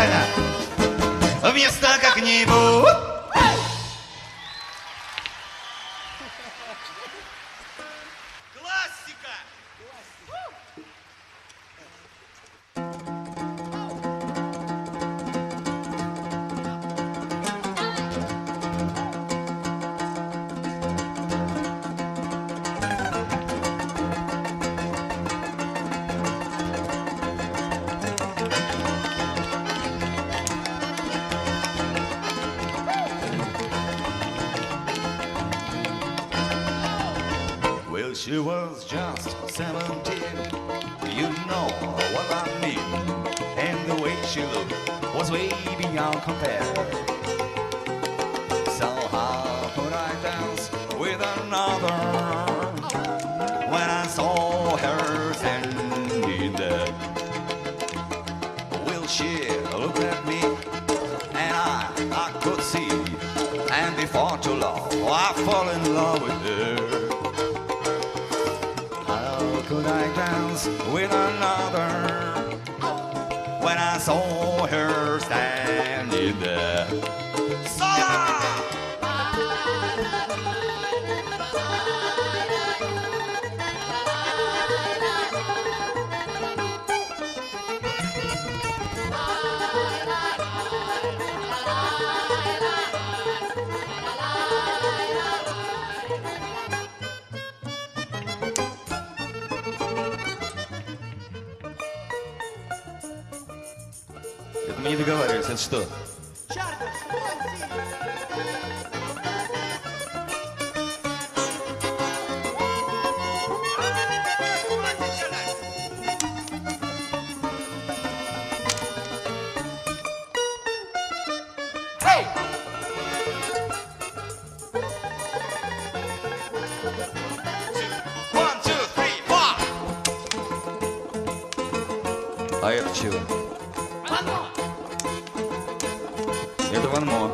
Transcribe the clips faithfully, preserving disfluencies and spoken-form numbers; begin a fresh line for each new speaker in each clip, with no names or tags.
правильно. Вместо как-нибудь. Классика. Well, she was just seventeen, you know what I mean. And the way she looked was way beyond compare. So how could I dance with another when I saw her standing there? Well, she looked at me and I, I could see, and before too long I fall in love with her. Could I dance with another when I saw her standing there? Sola! Это мы не договаривались, это что? Hey! One, two, three, four! А это чего? Это Ван Мо.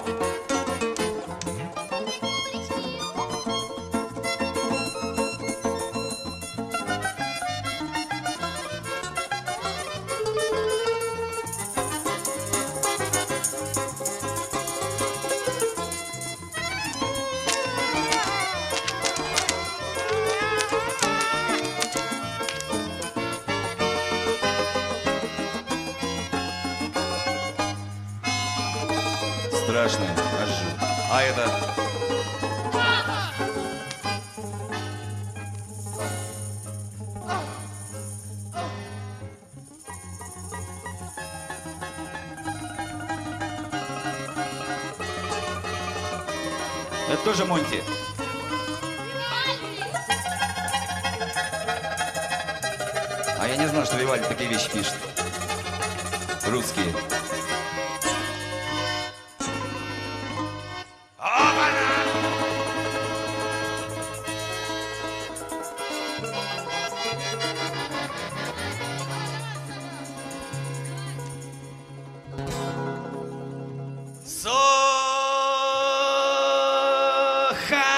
Страшное, аж жуть. А это... Это тоже Монти. А я не знал, что Вивальди такие вещи пишет. Русские. Соха!